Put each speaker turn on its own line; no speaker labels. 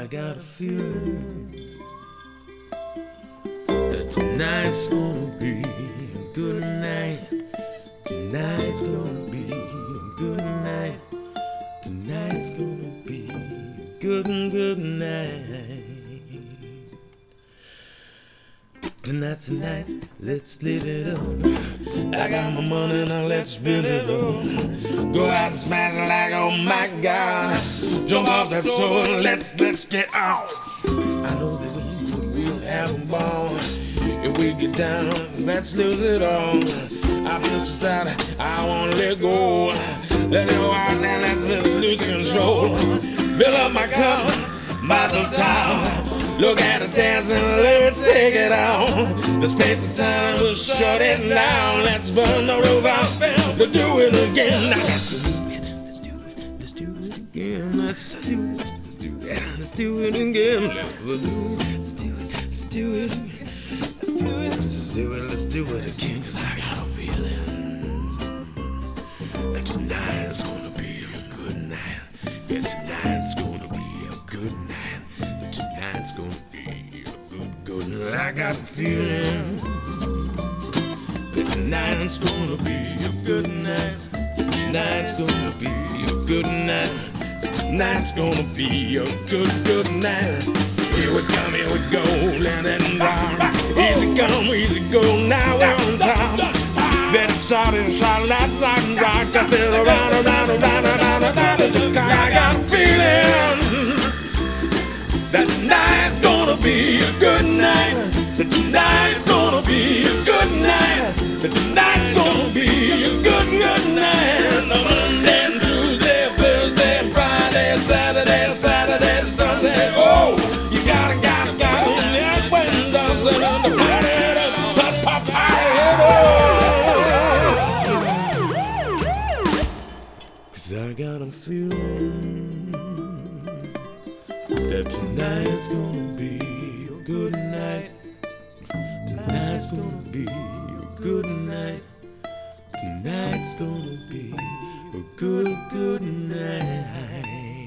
I got a feeling that tonight's gonna be a good night. Tonight's gonna be a good night. Tonight's gonna be a good night. Tonight's the night, let's live it up. I got my money, now let's spend it up. Go out and smash it like, oh my God. Jump off that sword, let's get out. I know that we'll have a ball. If we get down, let's lose it all. I feel so sad, I wanna let go. Let it go out now, let's lose control. Fill up my cup, my little towel. Look at the dancing, let's take it out. Let's take the time to shut it down. Let's burn the roof out, to do it again. Now let's do it again. Let's do it again. Let's do it again. 'Cause I got a feeling that tonight's gonna be a good night. Yeah, tonight's gonna be a good night. Tonight's gonna be a good night. I got a feeling that tonight's gonna be a good night. Tonight's gonna be a good night. Tonight's gonna be a good night. Here we come, here we go, let it rock. Easy come, easy go, now we're on top. Better start and shot, let's rock. I feel around. I got a feeling that tonight's gonna be a good night. That tonight's gonna be a good night. That tonight's gonna be a good night. Monday, Tuesday, Thursday, Friday, Saturday, Sunday. Oh, you gotta. That windows and the pop. 'Cause I got a feeling that tonight's gonna be a good night. Tonight's gonna be a good night. Tonight's gonna be a good night.